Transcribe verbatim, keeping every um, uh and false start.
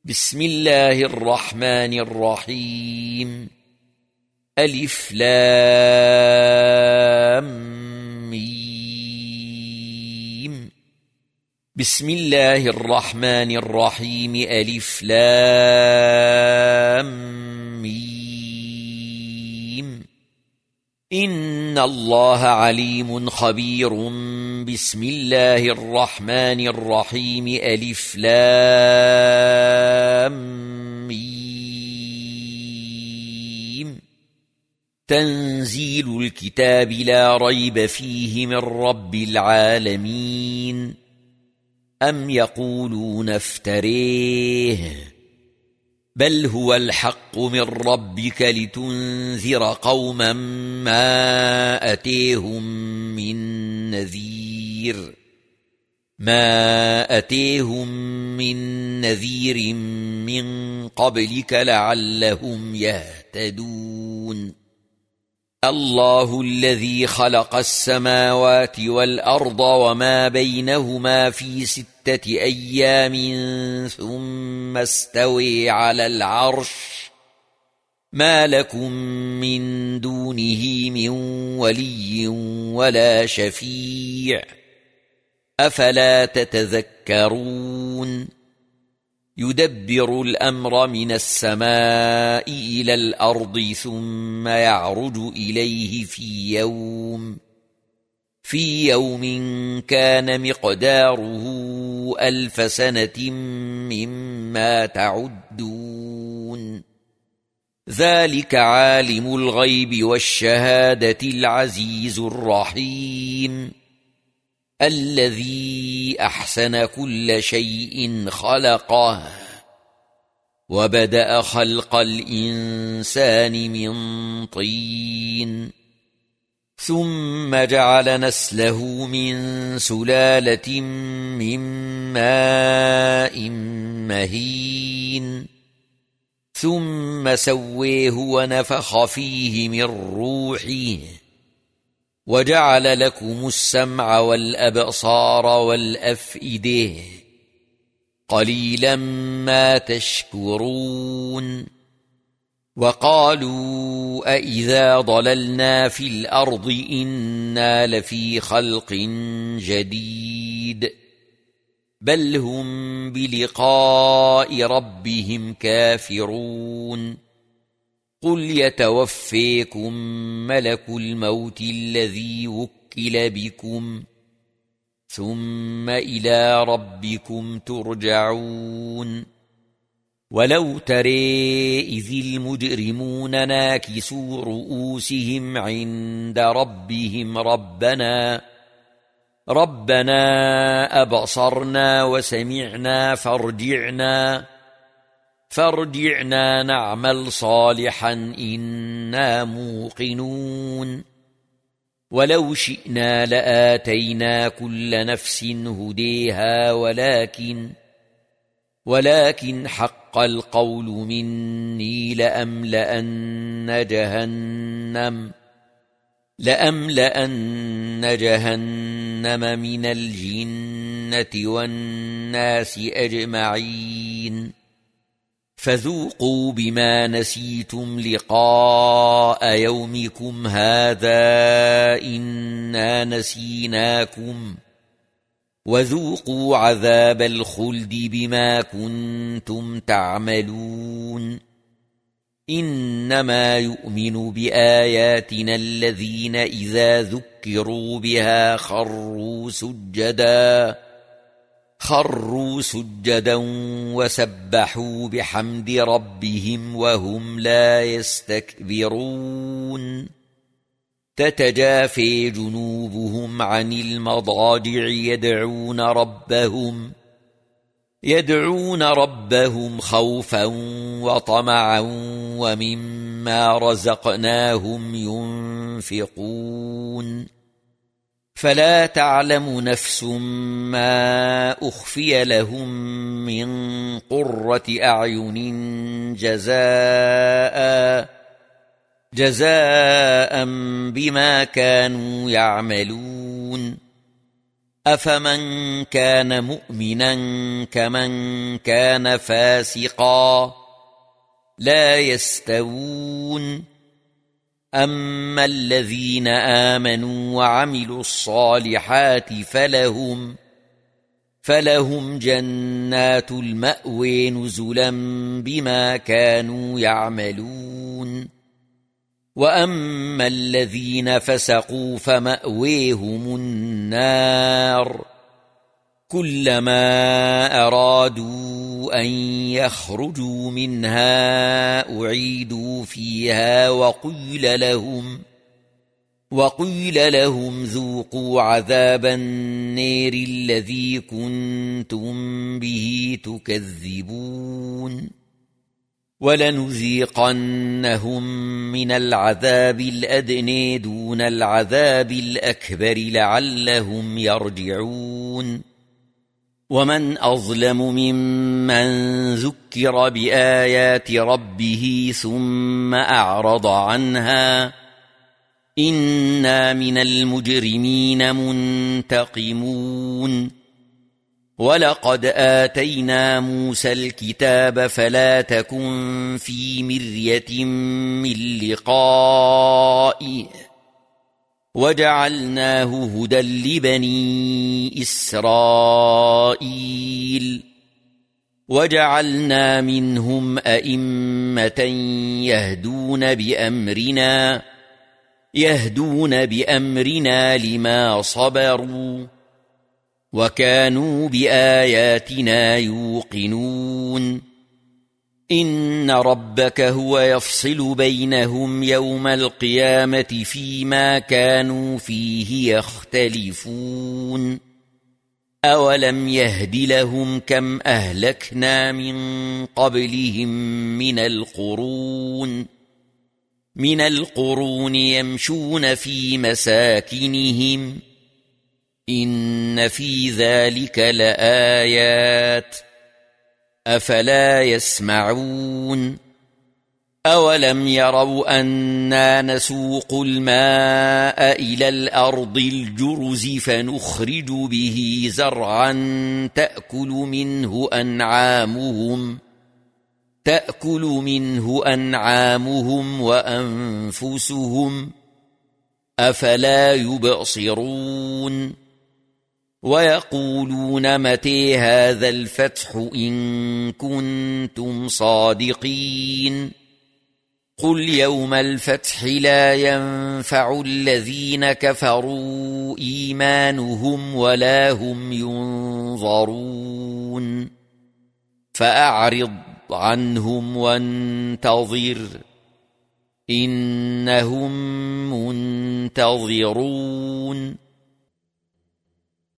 بسم الله الرحمن الرحيم. ألف لام ميم. بسم الله الرحمن الرحيم. ألف لام ميم. إن الله عليم خبير. بسم الله الرحمن الرحيم. ألف لام ميم. تنزيل الكتاب لا ريب فيه من رب العالمين. أم يقولون افتريه بل هو الحق من ربك لتنذر قوما ما أتيهم من نذير ما أتيهم من نذير من قبلك لعلهم يهتدون. الله الذي خلق السماوات والأرض وما بينهما في ستة أيام ثم استوى على العرش. ما لكم من دونه من ولي ولا شفيع أفلا تتذكرون. يدبر الأمر من السماء إلى الأرض ثم يعرج إليه في يوم في يوم كان مقداره ألف سنة مما تعدون. ذلك عالم الغيب والشهادة العزيز الرحيم. الذي أحسن كل شيء خلقه وبدأ خلق الإنسان من طين ثم جعل نسله من سلالة من ماء مهين ثم سويه ونفخ فيه من روحه وجعل لكم السمع والأبصار والأفئدة قليلا ما تشكرون. وقالوا أإذا ضللنا في الأرض إنا لفي خلق جديد بل هم بلقاء ربهم كافرون. قل يتوفيكم ملك الموت الذي وكل بكم ثم إلى ربكم ترجعون. ولو ترى إذ المجرمون ناكسوا رؤوسهم عند ربهم ربنا ربنا أبصرنا وسمعنا فارجعنا فارجعنا نعمل صالحا إنا موقنون. ولو شئنا لآتينا كل نفس هديها ولكن ولكن حق القول مني لأملأن جهنم لأملأن جهنم من الجنة والناس أجمعين. فذوقوا بما نسيتم لقاء يومكم هذا إنا نسيناكم وذوقوا عذاب الخلد بما كنتم تعملون. إنما يؤمن بآياتنا الذين إذا ذكروا بها خروا سجدا خروا سجدا وسبحوا بحمد ربهم وهم لا يستكبرون. تتجافي جنوبهم عن المضاجع يدعون ربهم يدعون ربهم خوفا وطمعا ومما رزقناهم ينفقون. فلا تعلم نفس ما أخفي لهم من قرة أعين جزاء جزاء بما كانوا يعملون. أفمن كان مؤمنا كمن كان فاسقا لا يستوون أما الذين آمنوا وعملوا الصالحات فلهم فلهم جنات المأوى نزلا بما كانوا يعملون وأما الذين فسقوا فمأويهم النار كلما أرادوا أن يخرجوا منها أعيدوا فيها وقيل لهم وقيل لهم ذوقوا عذاب النار الذي كنتم به تكذبون ولنذيقنهم من العذاب الأدنى دون العذاب الأكبر لعلهم يرجعون ومن أظلم ممن ذكر بآيات ربه ثم أعرض عنها إنا من المجرمين منتقمون ولقد آتينا موسى الكتاب فلا تكن في مرية من لقائه وجعلناه هدى لبني إسرائيل وجعلنا منهم أئمة يهدون بأمرنا يهدون بأمرنا لما صبروا وكانوا بآياتنا يوقنون إن ربك هو يفصل بينهم يوم القيامة فيما كانوا فيه يختلفون أولم يهد لهم كم أهلكنا من قبلهم من القرون من القرون يمشون في مساكنهم إن في ذلك لآيات أفلا يسمعون أولم يروا أنا نسوق الماء إلى الأرض الجرز فنخرج به زرعا تأكل منه أنعامهم تأكل منه أنعامهم وأنفسهم أفلا يبصرون ويقولون متى هذا الفتح إن كنتم صادقين قل يوم الفتح لا ينفع الذين كفروا إيمانهم ولا هم ينظرون فأعرض عنهم وانتظر إنهم منتظرون